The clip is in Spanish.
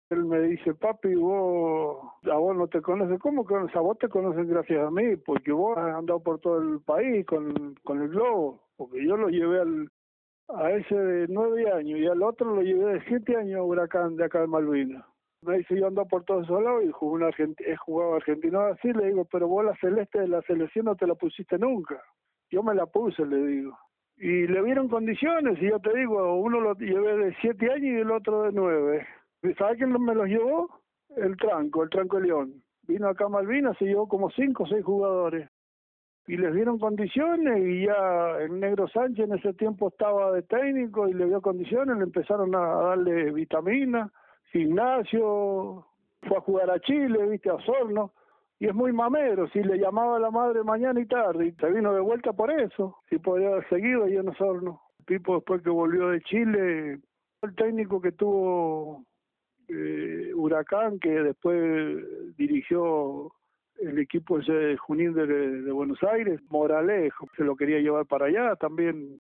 Él me dice, papi, a vos no te conoces. ¿Cómo conoces? A vos te conocen gracias a mí, porque vos has andado por todo el país con el globo. Porque yo lo llevé a ese de 9 años y al otro lo llevé de 7 años a Huracán de acá de Malvinas. Me dice, yo ando por todos esos lados y he jugado argentino así. Le digo, pero vos la celeste de la selección no te la pusiste nunca. Yo me la puse, le digo. Y le vieron condiciones, y yo te digo, uno lo llevé de 7 años y el otro de 9. ¿Sabes quién me los llevó? El Tranco León. Vino acá a Malvinas, se llevó como 5 o 6 jugadores. Y les dieron condiciones y ya el Negro Sánchez en ese tiempo estaba de técnico y le dio condiciones, le empezaron a darle vitaminas, gimnasio, fue a jugar a Chile, viste, a Osorno. Y es muy mamero, si le llamaba a la madre mañana y tarde, y se vino de vuelta por eso, si podía haber seguido ahí en Osorno. El tipo después que volvió de Chile, el técnico que tuvo Huracán, que después dirigió el equipo ese de Junín de Buenos Aires, Moralejo, se lo quería llevar para allá también.